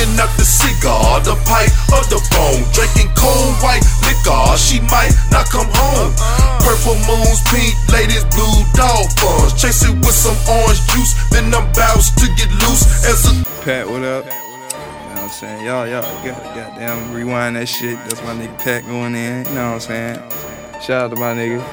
smoking out the cigar, the pipe or the bone. Drinking cold white liquor, she might not come home. Purple moons, pink ladies, blue dog funds. Chase it with some orange juice, then I'm bounce to get loose as a Pat, what up? You know what I'm saying? Y'all goddamn rewind that shit. That's my nigga Pat going in. You know what I'm saying? Shout out to my nigga.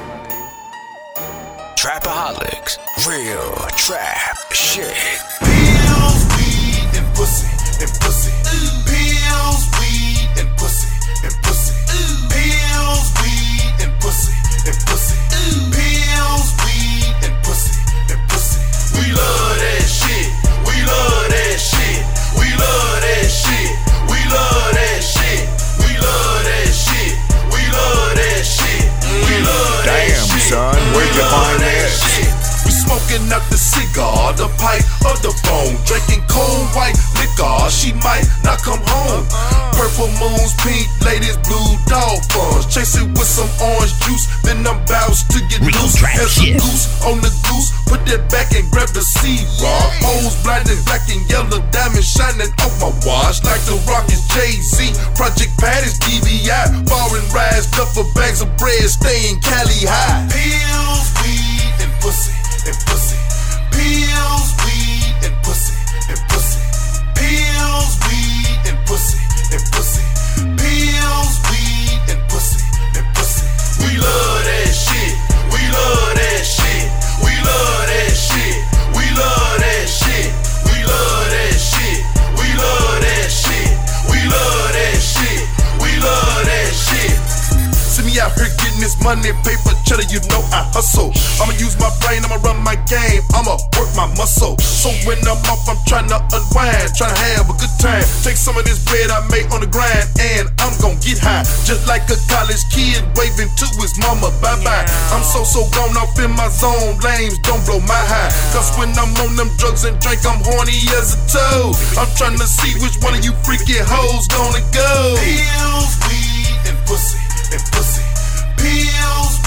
Trapaholics, real trap shit. pills, weed, and pussy, and pussy. Pills, weed, and pussy, and pussy. Pills, weed, and pussy, and pussy. Pills, weed, and pussy, and pussy. We love that shit. We love that shit. We love that shit. We love that shit. We love that shit. We love that shit. We love that shit. Damn, son, where'd you find that? We smoking out the cigar, the pipe or the bone. Drinking cold white liquor, she might not come home. Purple moons, pink ladies, blue dog funds. Chase it with some orange juice, then I'm bounce to get loose as a goose on the goose. Put that back and grab the seed raw. Hoes blinding black and yellow, diamonds shining off my watch like the Rock is Jay-Z. Project Pat is DVI. Foreign rides, duffel bags of bread, staying Cali high. Pills, weed, and pussy, and pussy. Pills, weed, and pussy, and pussy. Pills, weed, and pussy, and pussy. Pills, weed, and pussy, and pussy. We love that shit. We love that shit. We love that shit. We love that shit. We love that shit. We love that shit. We love that shit. We love that shit. See me out here getting this money, paper, cheddar, you know I hustle. I'ma use my brain, I'ma run my game, I'ma work my muscle. So when I'm off, I'm tryna unwind, tryna have a good time. Take some of this bread I make on the grind, and I'm gon' get high. Just like a college kid waving to his mama, bye-bye. I'm so gone off in my zone, lames don't blow my high. Cause when I'm on them drugs and drink, I'm horny as a toad. I'm tryna see which one of you freaky hoes gonna go. Pills, weed, and pussy, and pussy. Pills,